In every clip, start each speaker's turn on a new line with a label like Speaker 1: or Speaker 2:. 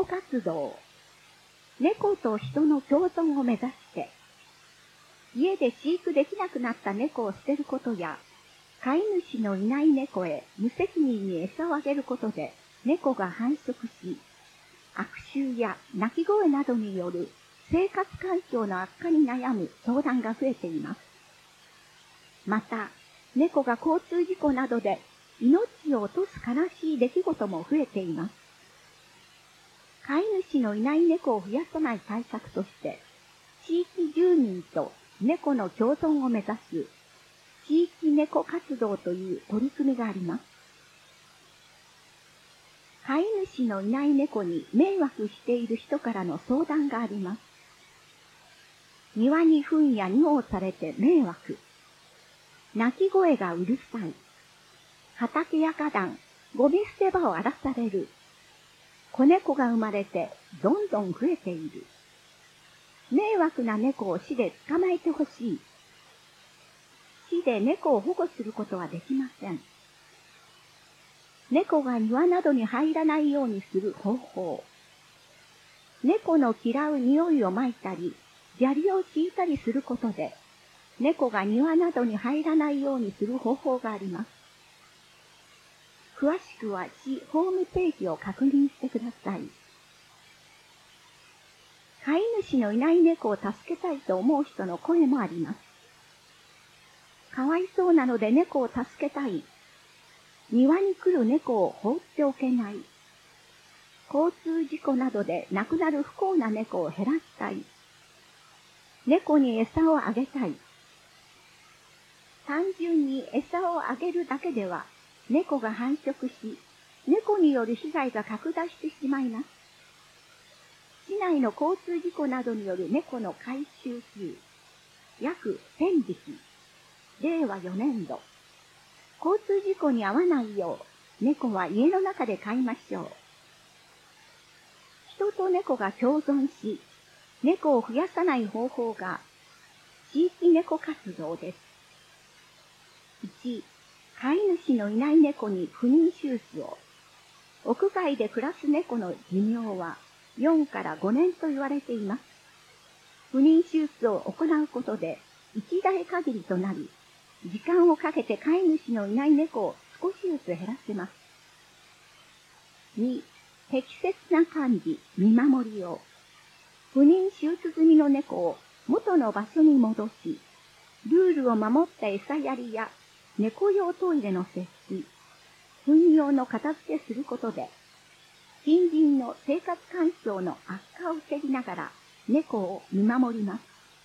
Speaker 1: 猫活動。猫と人の共存を目指して、家で飼育できなくなった猫を捨てることや、飼い主のいない猫へ無責任に餌をあげることで猫が繁殖し、悪臭や鳴き声などによる生活環境の悪化に悩む相談が増えています。また、猫が交通事故などで命を落とす悲しい出来事も増えています。飼い主のいない猫を増やさない対策として、地域住民と猫の共存を目指す地域猫活動という取り組みがあります。飼い主のいない猫に迷惑している人からの相談があります。庭に糞や尿をされて迷惑。鳴き声がうるさい。畑や花壇、ゴミ捨て場を荒らされる。子猫が生まれてどんどん増えている。迷惑な猫を市で捕まえてほしい。市で猫を保護することはできません。猫が庭などに入らないようにする方法。猫の嫌う匂いを撒いたり、砂利を敷いたりすることで、猫が庭などに入らないようにする方法があります。詳しくは市ホームページを確認してください。飼い主のいない猫を助けたいと思う人の声もあります。かわいそうなので猫を助けたい。庭に来る猫を放っておけない。交通事故などで亡くなる不幸な猫を減らしたい。猫に餌をあげたい。単純に餌をあげるだけでは猫が繁殖し、猫による被害が拡大してしまいます。市内の交通事故などによる猫の回収数、約1000匹。令和4年度。交通事故に遭わないよう、猫は家の中で飼いましょう。人と猫が共存し、猫を増やさない方法が、地域猫活動です。1、飼い主のいない猫に不妊手術を。屋外で暮らす猫の寿命は4から5年と言われています。不妊手術を行うことで一代限りとなり、時間をかけて飼い主のいない猫を少しずつ減らせます。2、適切な管理、見守りを。不妊手術済みの猫を元の場所に戻し、ルールを守った餌やりや猫用トイレの設置、糞用の片付けすることで、近隣の生活環境の悪化を防ぎながら猫を見守ります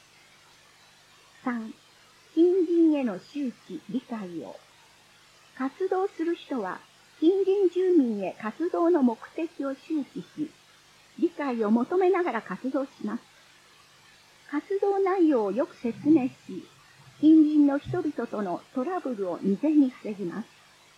Speaker 1: 。3、近隣への周知、理解を。活動する人は近隣住民へ活動の目的を周知し、理解を求めながら活動します。活動内容をよく説明し、近隣の人々とのトラブルを未然に防ぎます。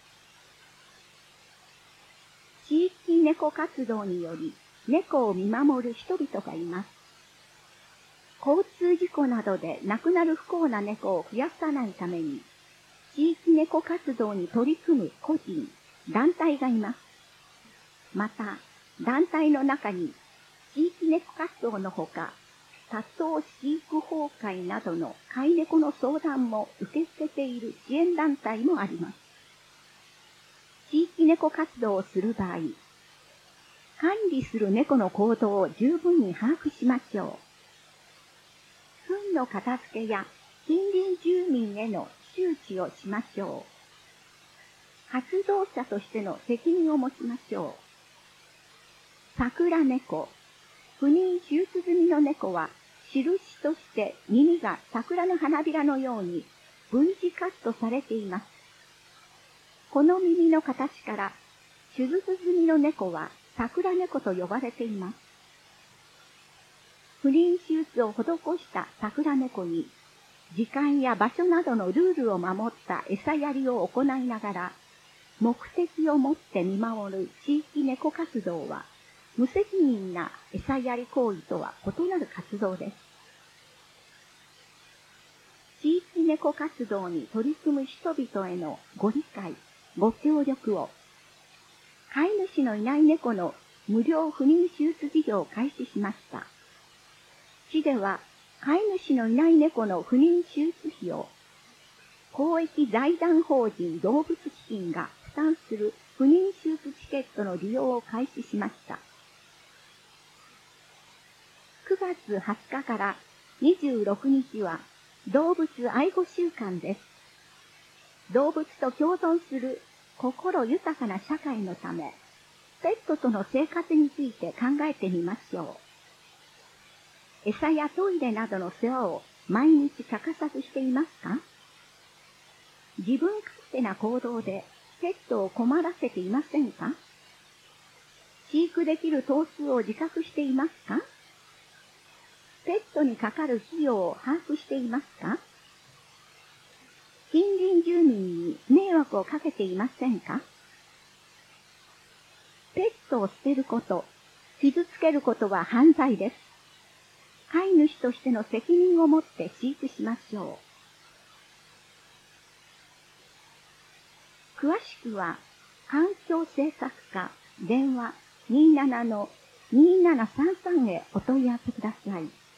Speaker 1: 地域猫活動により猫を見守る人々がいます。交通事故などで亡くなる不幸な猫を増やさないために、地域猫活動に取り組む個人、団体がいます。また、団体の中に地域猫活動のほか、多頭飼育崩壊などの飼い猫の相談も受け付けている支援団体もあります。地域猫活動をする場合、管理する猫の行動を十分に把握しましょう。糞の片付けや近隣住民への周知をしましょう。活動者としての責任を持ちましょう。桜猫。不妊手術済みの猫は、印として耳が桜の花びらのように分次カットされています。この耳の形から、手術済みの猫は桜猫と呼ばれています。不妊手術を施した桜猫に、時間や場所などのルールを守った餌やりを行いながら、目的を持って見守る地域猫活動は、無責任な餌やり行為とは異なる活動です。地域猫活動に取り組む人々へのご理解、ご協力を、飼い主のいない猫の無料不妊手術事業を開始しました。市では、飼い主のいない猫の不妊手術費を、公益財団法人動物基金が負担する不妊手術チケットの利用を開始しました。9月20日から26日は動物愛護週間です。動物と共存する心豊かな社会のため、ペットとの生活について考えてみましょう。餌やトイレなどの世話を毎日欠かさずしていますか？自分勝手な行動でペットを困らせていませんか？飼育できる頭数を自覚していますか？ペットにかかる費用を把握していますか？近隣住民に迷惑をかけていませんか？ペットを捨てること、傷つけることは犯罪です。飼い主としての責任を持って飼育しましょう。詳しくは、環境政策課電話27-2733へお問い合わせください。